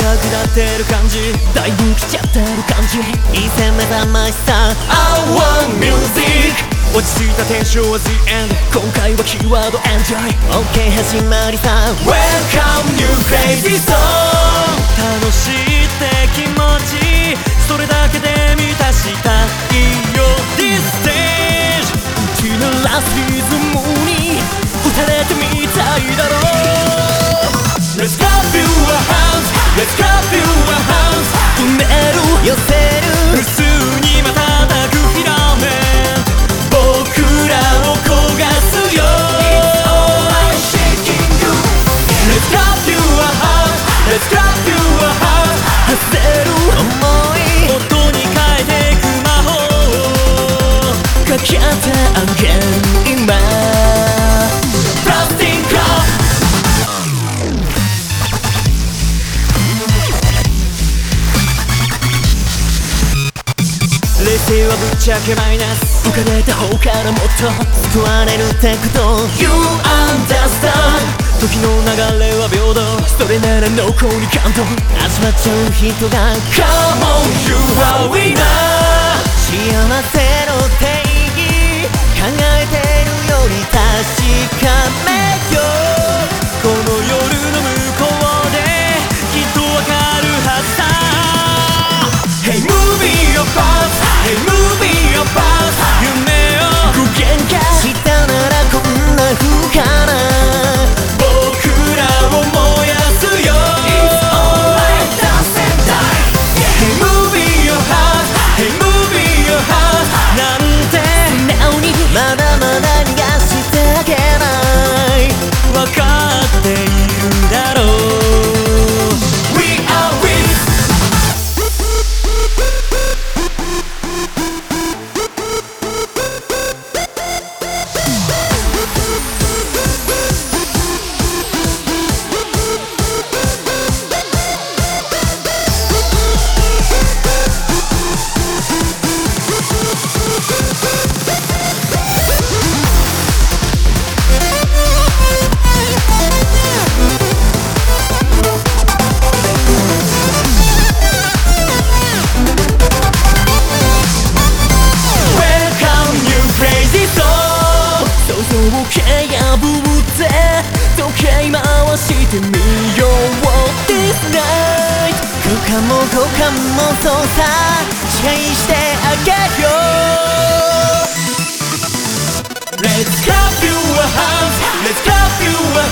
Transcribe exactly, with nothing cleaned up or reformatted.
くなってる感じ、だいぶ来ちゃってる感じ、いい線目覚ましさ I want music。 落ち着いたテンションは The end。 今回はキーワード Enjoy。 OK 始まりさ Welcome new crazy song。 楽しいって気持ち、それだけで満たしたいよ This stage。 うちのラスリズムに打たれてみたいだろう。 Let's clap your hands Let's clap your hands。 埋める寄せる普通に瞬くフィラメント、僕らを焦がすよ。 It's all like shaking you。 Let's clap your hands Let's clap your hands。 外せる想い音に変えてく魔法かけてあげる今。プラスティック冷静はぶっちゃけマイナス、浮かれた方からもっと救われるってこと You understand。 時の流れは平等、それなら濃厚に感動味わっちゃう人が Come on you are winner。 幸せの定義考えてるより確かめよう。この夜の向こうできっとわかるはずさ。 Hey move your past Hey move your past。 夢を具現化したならこんな風かな。僕らを燃やすよ。 It's alright dance and die。 Hey move your heart Hey move your heart。 なんて素直にまだまだ逃がしてあげない。わかっているだろう。 We are with時計回してみよう This night。 空間も交換も操作支配してあげよう。 Let's clap your hands Let's clap your